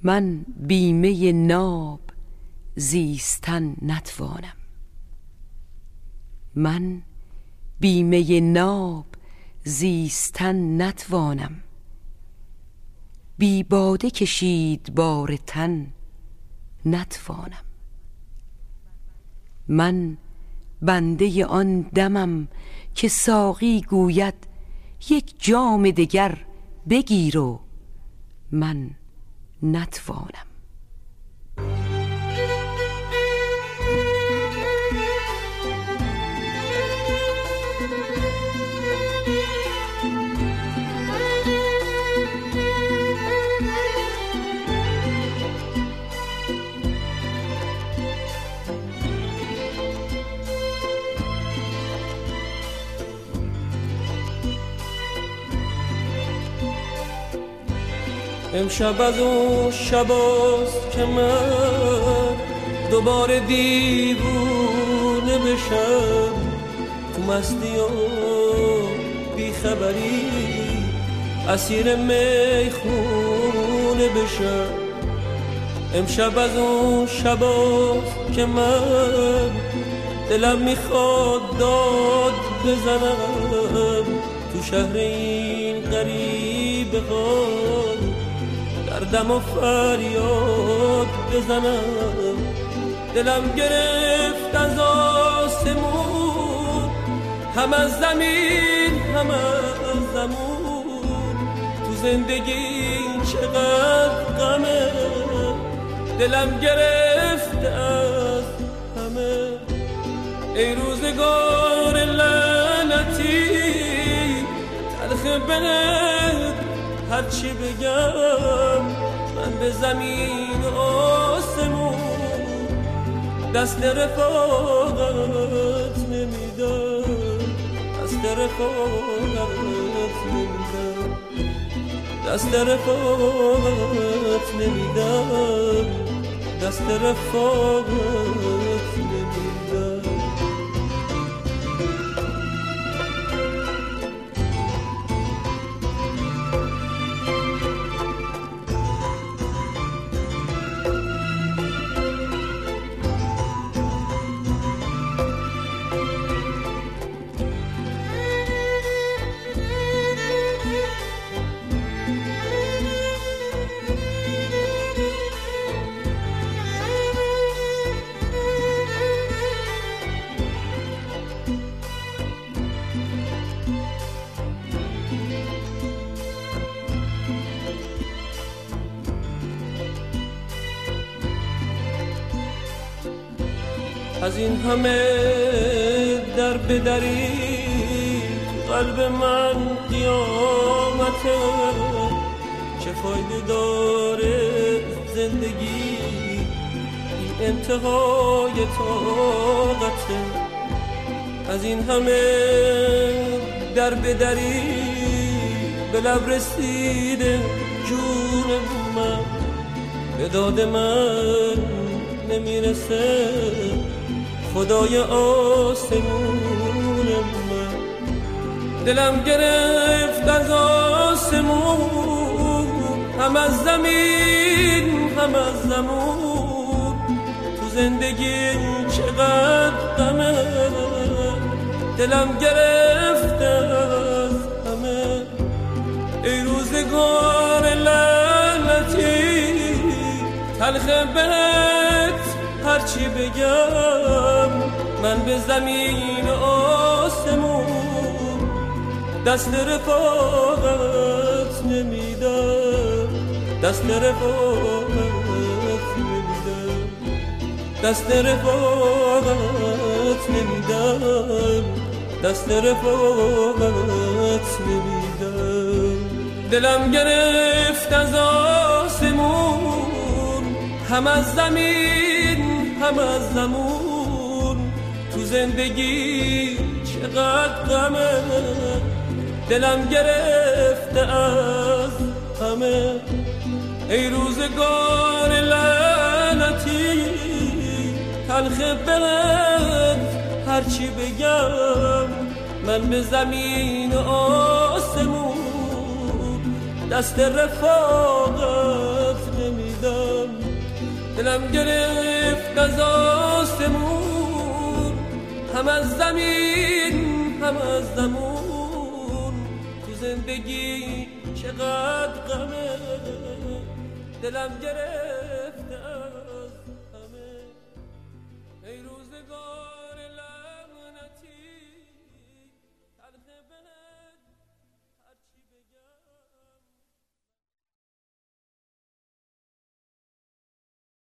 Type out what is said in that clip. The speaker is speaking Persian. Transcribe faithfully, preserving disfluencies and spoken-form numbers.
من بیمه ناب زیستن نتوانم. من بیمه ناب زیستن نتوانم. بی باده کشید بار تن نتوانم. من بنده آن دمم که ساقی گوید یک جام دگر بگیر و من نتوانم. امشب از اون شباست که من دوباره دیوونه بشم، تو مستی و بیخبری اسیر میخونه بشم. امشب از اون شباست که من دلم میخواد داد بزنم تو شهر این غریبه ها، دردم و فریاد بزنم. دلم گرفت از آسمون، هم از زمین هم از زمون، تو زندگی چقدر غمه. دلم گرفت از همه، ای روزگار لعنتی تلخ بهت هرچی بگم. من به زمین و آسمون دست رفاقت نمیدم، دست رفاقت نمیدم، دست رفاقت نمیدم، دست رفاقت نمیدم. از این همه در بدری قلب من قیامته، چه فایده داره زندگی این انتهای طاقته. از این همه در بدری به لب رسیده جون من، به داد من نمیرسه خدای آسمون من. دلم گرفت از آسمون، هم از زمین هم از زمون، تو زندگی چقدر غمه. دلم گرفت از همه، ای روزگار لعنتی تلخ بهت هرچی بگم. من به زمین و آسمون دست رفاقت نمیدم، دست رفاقت نمیدم، دست رفاقت نمیدم، دست رفاقت نمیدم. دلم گرفت از آسمون، هم از زمین هم از زمون، تو زندگی چقدر غمه. دلم گرفته از همه، ای روزگار لعنتی تلخ بهت هرچی بگم. من به زمین و آسمون دست رفاقت نمیدم، دلم گرفت از آسمون، هم از زمین هم از زمون. تو زندگی چقدر غمه، دلم گرفت